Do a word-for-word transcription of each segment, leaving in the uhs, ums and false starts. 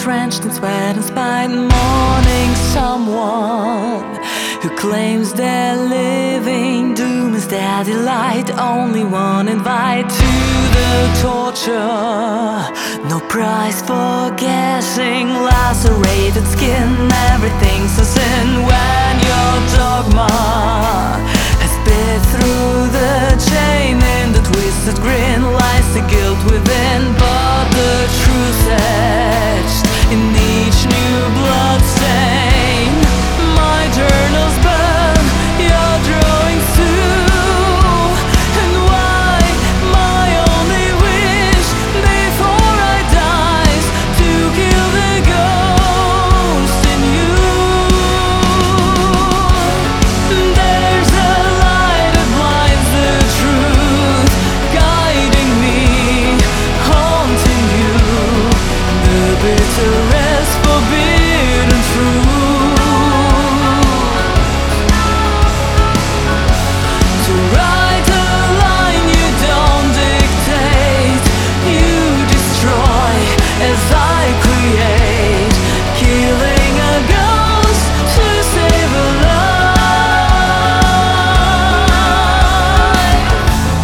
drenched in sweat and spite, mourning someone who claims they're living. Doom is their delight, only one invite to the torture. No price for guessing, lacerated skin, everything's a sin when your dogma has bit through the chain. In the twisted grin lies the guilt within, but the truth etched in each new blood stain. My journals burn, your drawings too. And why my only wish before I die is to kill the ghost in you. There's a light that blinds the truth, guiding me, haunting you. The bitterest forbidden truth. To write a line you don't dictate, you destroy as I create, killing a ghost to save a life.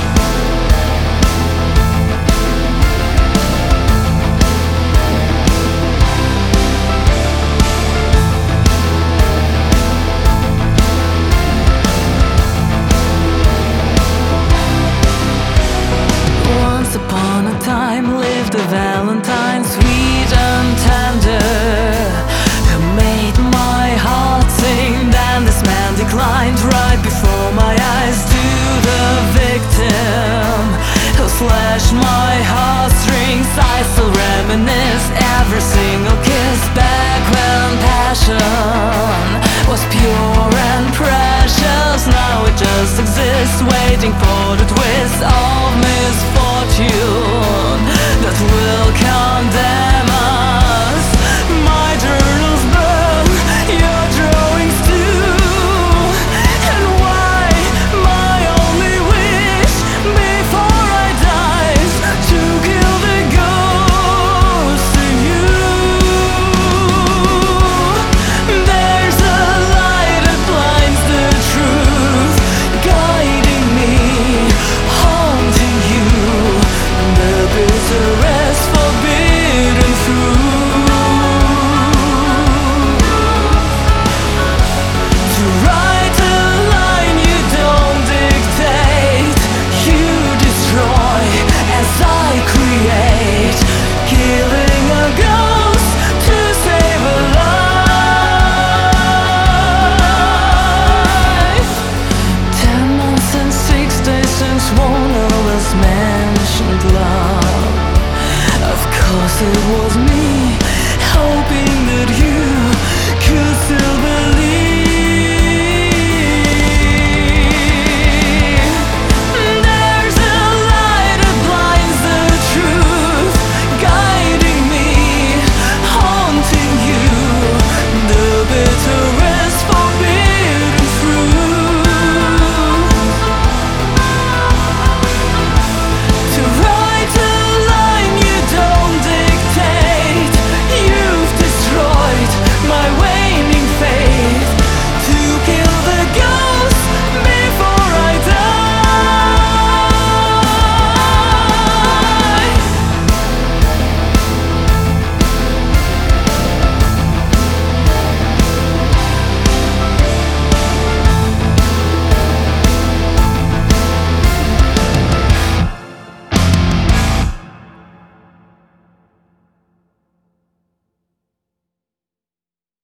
Once upon a time lived a Valentine, sweet and tender, who made my heart sing. Then this man declined right before my eyes. To the victim who slashed my heartstrings, I still reminisce every single kiss. Back when passion was pure and precious, now it just exists, waiting for the twist of misfortune that will condemn us. My journals burn, your drawings too. And why my only wish before I die is to kill the ghost in you. There's a light that blinds the truth, guiding me, haunting you. The bitterest forbidden fruit. To write a line you don't dictate, you destroy as I create, killing a ghost to save a life. Ten months and six days since one of us mentioned love. Of course it was me.